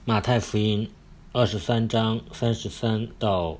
马太福音23章33到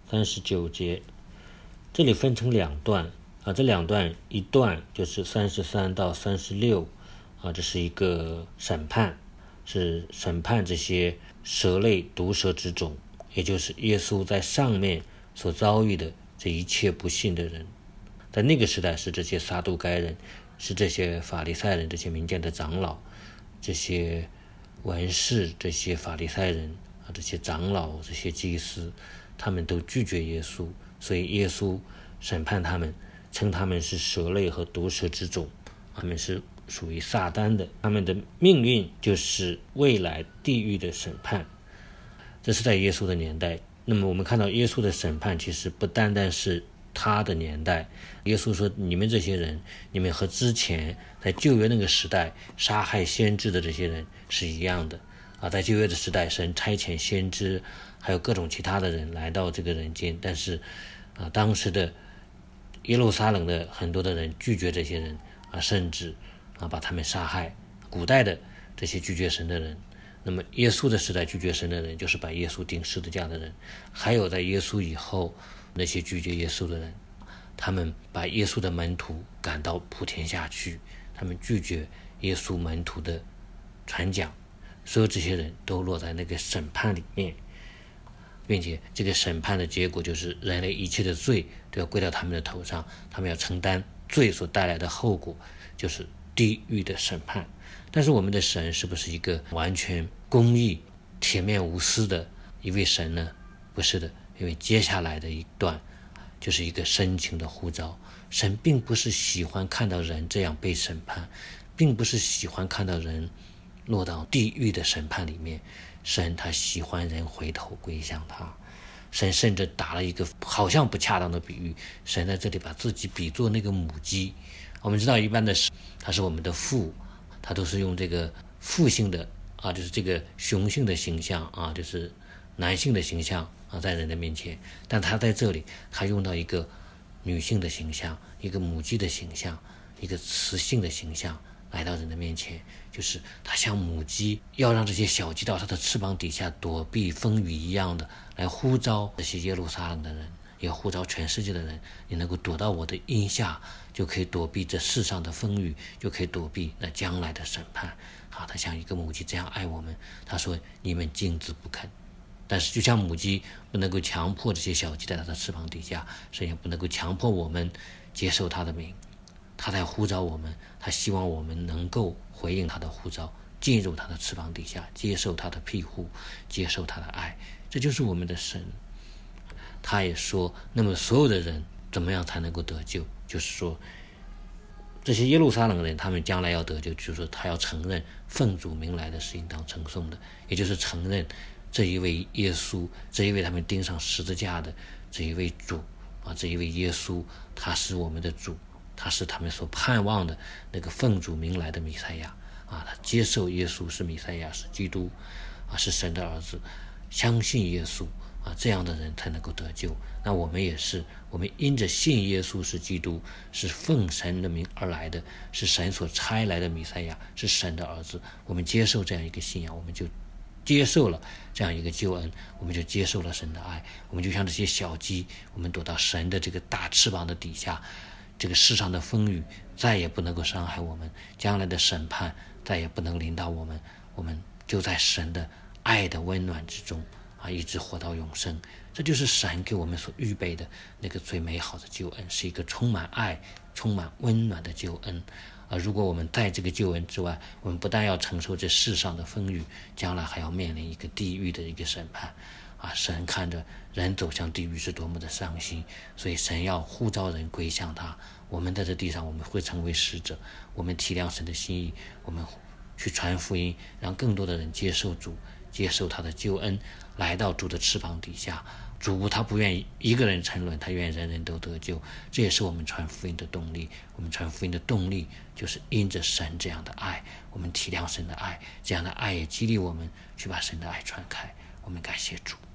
39节，这里分成两段这两段，一段就是33到36这是一个审判，是审判这些蛇类毒蛇之种，也就是耶稣在上面所遭遇的这一切不信的人。在那个时代是这些撒都该人，是这些法利赛人，这些民间的长老，这些文士，这些法利赛人这些长老，这些祭司，他们都拒绝耶稣，所以耶稣审判他们，称他们是蛇类和毒蛇之种，他们是属于撒旦的，他们的命运就是未来地狱的审判。这是在耶稣的年代。那么我们看到耶稣的审判其实不单单是他的年代，耶稣说你们这些人，你们和之前在旧约那个时代杀害先知的这些人是一样的在旧约的时代，神差遣先知还有各种其他的人来到这个人间，但是当时的耶路撒冷的很多的人拒绝这些人甚至把他们杀害。古代的这些拒绝神的人，那么耶稣的时代拒绝神的人就是把耶稣钉十字架的人，还有在耶稣以后那些拒绝耶稣的人，他们把耶稣的门徒赶到普天下去，他们拒绝耶稣门徒的传讲，所有这些人都落在那个审判里面，并且这个审判的结果就是人类一切的罪都要归到他们的头上，他们要承担罪所带来的后果，就是地狱的审判。但是我们的神是不是一个完全公义、铁面无私的一位神呢？不是的，因为接下来的一段就是一个深情的呼召。神并不是喜欢看到人这样被审判，并不是喜欢看到人落到地狱的审判里面，神他喜欢人回头归向他。神甚至打了一个好像不恰当的比喻，神在这里把自己比作那个母鸡。我们知道一般的他是我们的父，他都是用这个父性的就是这个雄性的形象就是男性的形象在人的面前，但他在这里他用到一个女性的形象，一个母鸡的形象，一个雌性的形象来到人的面前，就是他像母鸡要让这些小鸡到他的翅膀底下躲避风雨一样的来呼召这些耶路撒冷的人，也呼召全世界的人，你能够躲到我的荫下，就可以躲避这世上的风雨，就可以躲避那将来的审判他像一个母鸡这样爱我们，他说你们禁止不肯。但是就像母鸡不能够强迫这些小鸡在它的翅膀底下，神也不能够强迫我们接受他的名，他在呼召我们，他希望我们能够回应他的呼召，进入他的翅膀底下，接受他的庇护，接受他的爱。这就是我们的神。他也说，那么所有的人怎么样才能够得救？就是说这些耶路撒冷人他们将来要得救，就是说他要承认奉主名来的是应当称颂的，也就是承认这一位耶稣，这一位他们钉上十字架的这一位主这一位耶稣，他是我们的主，他是他们所盼望的那个奉主名来的弥赛亚他接受耶稣是弥赛亚，是基督是神的儿子，相信耶稣这样的人才能够得救。那我们也是，我们因着信耶稣是基督，是奉神的名而来的，是神所差来的弥赛亚，是神的儿子，我们接受这样一个信仰，我们就接受了这样一个救恩，我们就接受了神的爱，我们就像这些小鸡，我们躲到神的这个大翅膀的底下，这个世上的风雨再也不能够伤害我们，将来的审判再也不能临到我们，我们就在神的爱的温暖之中一直活到永生。这就是神给我们所预备的那个最美好的救恩，是一个充满爱、充满温暖的救恩。如果我们在这个救恩之外，我们不但要承受这世上的风雨，将来还要面临一个地狱的一个审判神看着人走向地狱是多么的伤心，所以神要呼召人归向他。我们在这地上我们会成为使者，我们体谅神的心意，我们去传福音，让更多的人接受主，接受他的救恩，来到主的翅膀底下。主他不愿意一个人沉沦，他愿意人人都得救，这也是我们传福音的动力。我们传福音的动力就是因着神这样的爱，我们体谅神的爱，这样的爱也激励我们去把神的爱传开。我们感谢主。